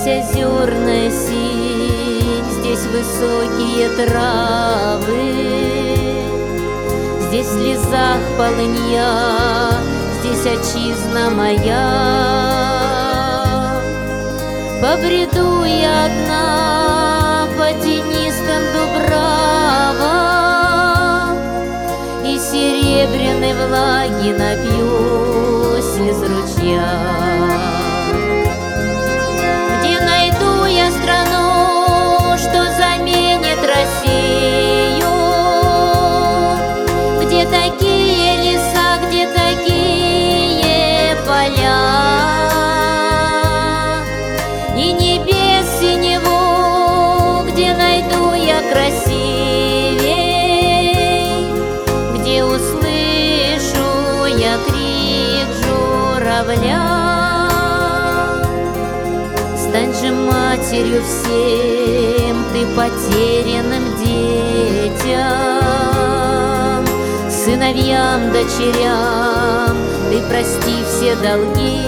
озерная синь, здесь высокие травы, здесь в слезах полынья, здесь отчизна моя. Побреду я одна по тенистым дубравам, и серебряной влаги напьюсь из ручья. Где найду я страну, что заменит Россию? Где такие леса, где такие поля? И небес синеву, где найду я красивей? Где услышу я крик журавля? Стань же матерью всем ты потерянным детям, сыновьям, дочерям ты прости все долги.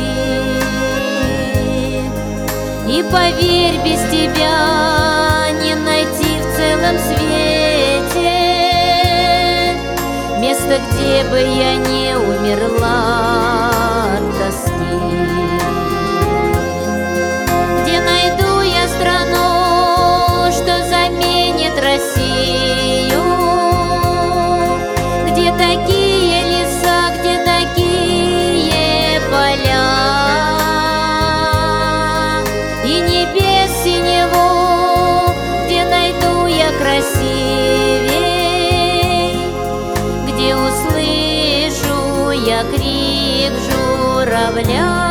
И поверь, без тебя не найти в целом свете место, где бы я не умерла от тоски. Где найду я страну, что заменит Россию? Где такие леса, где такие поля? И небес синеву, где найду я красивей? Где услышу я крик журавля?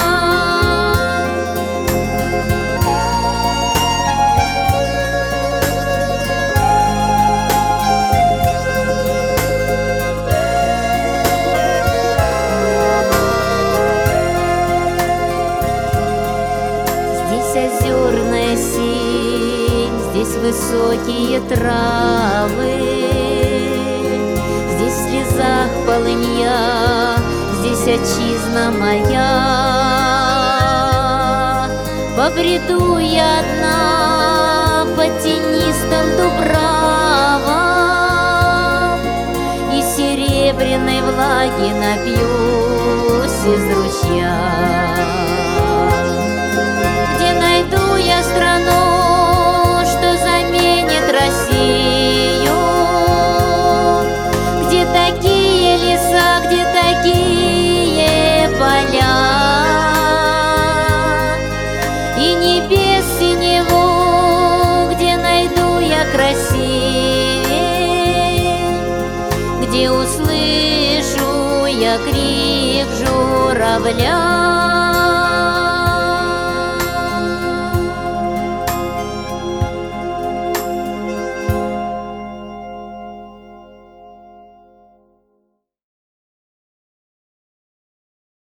Озерная синь, здесь высокие травы, здесь в слезах полынья, здесь отчизна моя. Побреду я одна по тенистым дубравам, и серебряной влаги напьюсь из ручья. Где найду я страну, что заменит Россию? Где такие леса, где такие поля? И небес синеву, где найду я красивей? Где услышу я крик журавля?